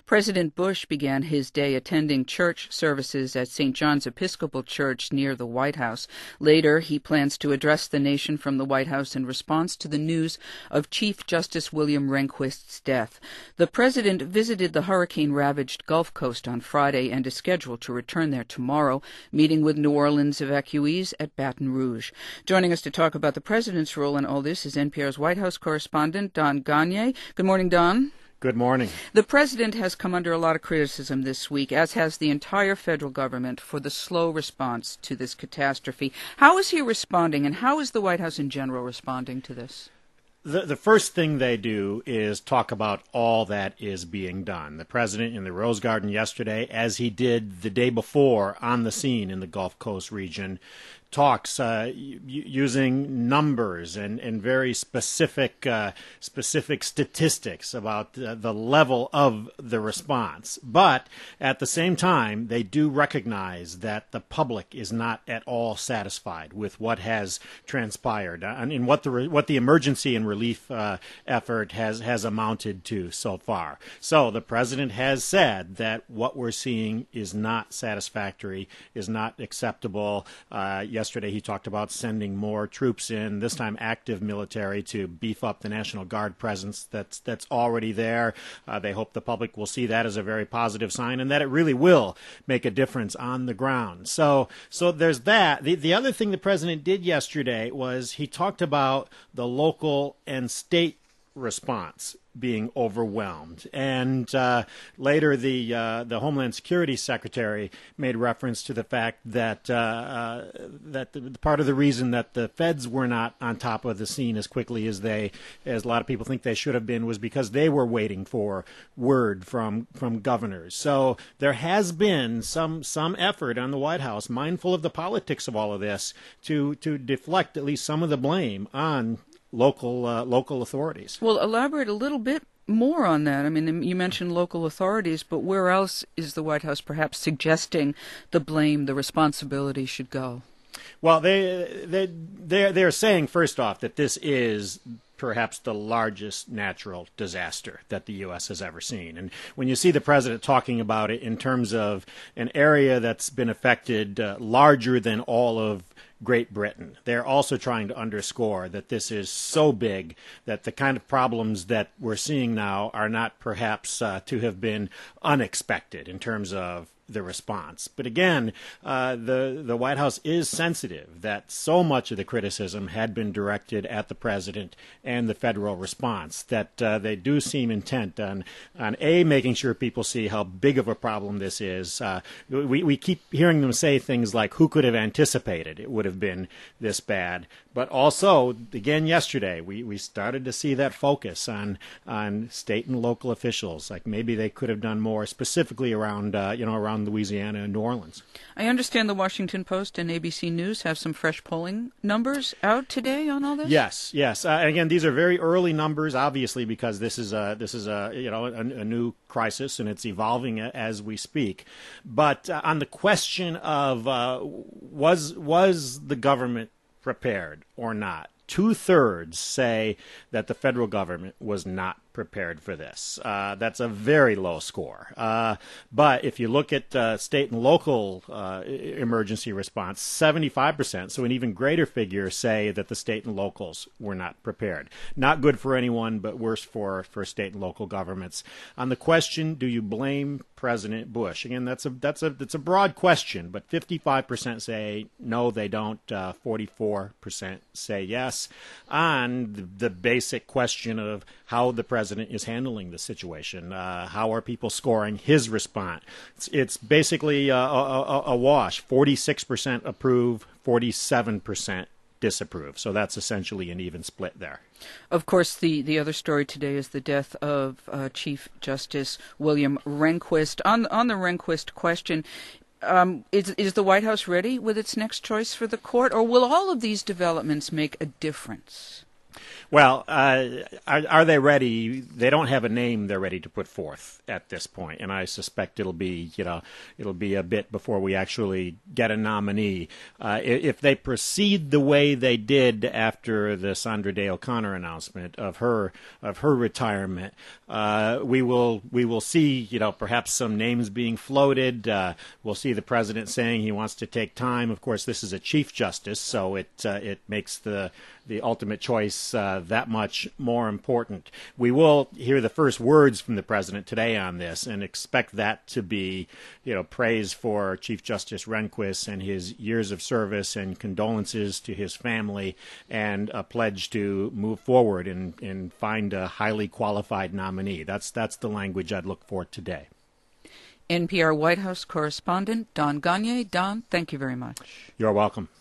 President Bush began his day attending church services at St. John's Episcopal Church near the White House. Later, he plans to address the nation from the White House in response to the news of Chief Justice William Rehnquist's death. The president visited the hurricane-ravaged Gulf Coast on Friday and is scheduled to return there tomorrow, meeting with New Orleans evacuees at Baton Rouge. Joining us to talk about the president's role in all this is NPR's White House correspondent, Don Gonyea. Good morning, Don. Good morning. The president has come under a lot of criticism this week, as has the entire federal government, for the slow response to this catastrophe. How is he responding, and how is the White House in general responding to this? The first thing they do is talk about all that is being done. The president in the Rose Garden yesterday, as he did the day before on the scene in the Gulf Coast region, talks using numbers and very specific statistics about the level of the response. But at the same time, they do recognize that the public is not at all satisfied with what has transpired and what the emergency and relief effort has amounted to so far. So the president has said that what we're seeing is not satisfactory, is not acceptable. Yesterday he talked about sending more troops in, this time active military, to beef up the National Guard presence that's already there. They hope the public will see that as a very positive sign and that it really will make a difference on the ground. So there's that. The other thing the president did yesterday was he talked about the local and state response being overwhelmed. And later the Homeland Security Secretary made reference to the fact that that part of the reason that the feds were not on top of the scene as quickly as a lot of people think they should have been was because they were waiting for word from governors. So there has been some effort on the White House, mindful of the politics of all of this, to deflect at least some of the blame on local authorities. Well, elaborate a little bit more on that. I mean, you mentioned local authorities, but where else is the White House perhaps suggesting the blame, the responsibility should go? Well, they're saying, first off, that this is perhaps the largest natural disaster that the U.S. has ever seen. And when you see the president talking about it in terms of an area that's been affected larger than all of Great Britain, they're also trying to underscore that this is so big that the kind of problems that we're seeing now are not perhaps to have been unexpected in terms of the response. But again, the White House is sensitive that so much of the criticism had been directed at the president and the federal response, that they do seem intent on making sure people see how big of a problem this is. We keep hearing them say things like, who could have anticipated it would have been this bad? But also, again, yesterday, we started to see that focus on state and local officials, like maybe they could have done more specifically around Louisiana and New Orleans. I understand the Washington Post and ABC News have some fresh polling numbers out today on all this? Yes. And again, these are very early numbers, obviously, because this is a new crisis and it's evolving as we speak. But on the question of was the government prepared or not, 2/3 say that the federal government was not prepared for this. That's a very low score. But if you look at state and local emergency response, 75%, so an even greater figure, say that the state and locals were not prepared. Not good for anyone, but worse for state and local governments. On the question, do you blame President Bush? Again, that's a broad question, but 55% say no, they don't. 44% say yes. On the basic question of how the president is handling the situation, how are people scoring his response? It's basically a wash. 46% approve, 47% disapprove. So that's essentially an even split there. Of course, the other story today is the death of Chief Justice William Rehnquist. On the Rehnquist question, is the White House ready with its next choice for the court, or will all of these developments make a difference? Well, are they ready? They don't have a name they're ready to put forth at this point, and I suspect it'll be a bit before we actually get a nominee. If they proceed the way they did after the Sandra Day O'Connor announcement of her retirement, we will see perhaps some names being floated. We'll see the president saying he wants to take time. Of course, this is a Chief Justice, so it makes the ultimate choice that much more important. We will hear the first words from the president today on this and expect that to be, praise for Chief Justice Rehnquist and his years of service and condolences to his family and a pledge to move forward and find a highly qualified nominee. That's the language I'd look for today. NPR White House correspondent Don Gagné. Don, thank you very much. You're welcome.